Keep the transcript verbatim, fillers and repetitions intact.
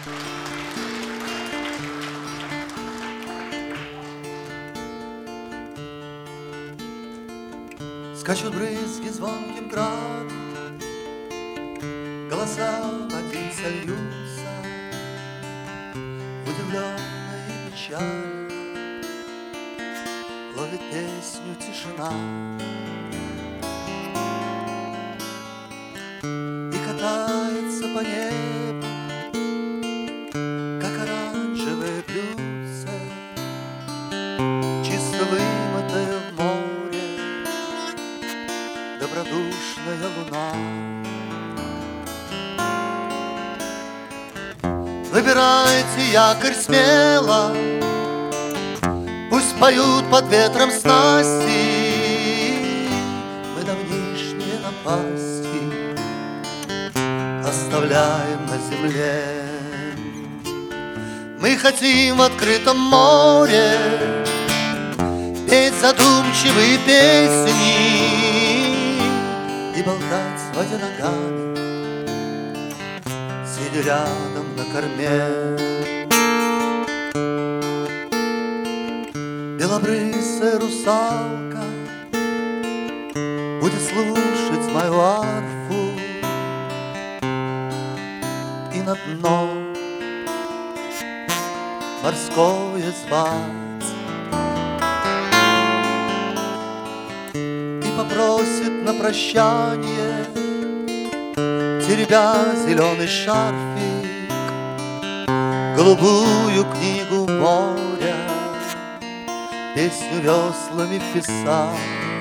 Скачут брызги звонким градом, голоса в один сольются, удивленные печалью ловит песню тишина. И катается по небу, как оранжевые блюдца, чисто вымытая в море добродушная луна. Выбирайте якорь смело, пусть поют под ветром снасти. Мы давнишние напасти оставляем на земле. Мы хотим в открытом море петь задумчивые песни и болтать с водяногами, сидя рядом на корме. Белобрысая русалка будет слушать мою арфу и на дно морское звать, и попросит на прощание, теребя зеленый шарфик, голубую книгу моря, песню веслами писать.